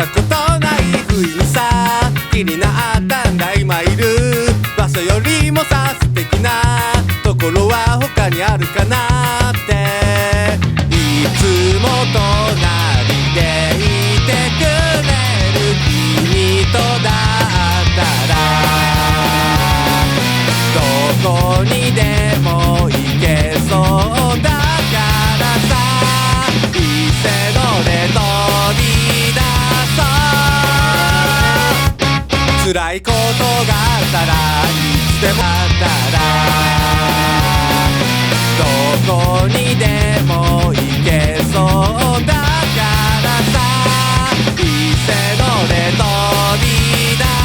たことない不意にさ気になったんだ今いる場所よりもさ素敵なところは他にあるかなっていつも隣でいてくれる君とだったらどこにでも行けそうだからさいいせので飛び出そう辛いことがあったらいつでもあったらどこにでも行けそうだからさいいせので飛び出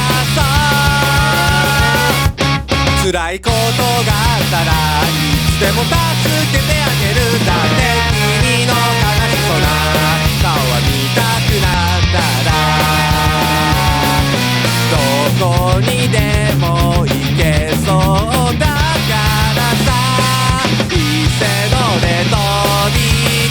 そう辛いことがあったらいつでも助けてあげるだって君の悲しそうな顔は見たくなったらどこにでも行けそうだからさいいせので飛び出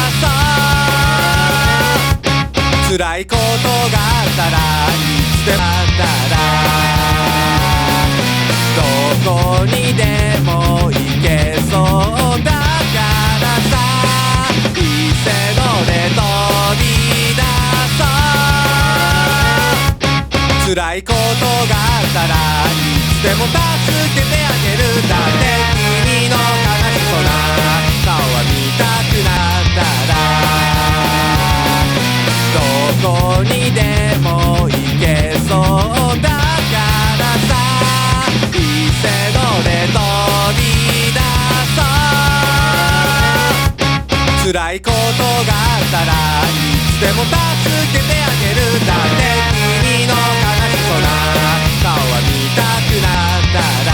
そう辛いことがあったらいつでもあったらどこにでも行けそうだからさいいせので飛び出そう辛いことがあったらいつでも助けてあげるだって君の悲しそうな顔は見たくなったらどこにでも行けそうだからさいいせので飛び出そう辛いことがあったらいつでも助けてあげるだって君の悲しそうな顔は見たくなった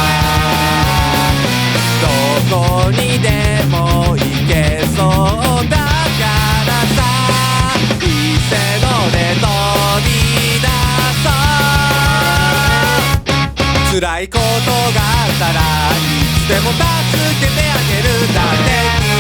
らどこにでも行けそうだからさいいせので飛び出そう辛いことがあったらいつでも助けてあげるだって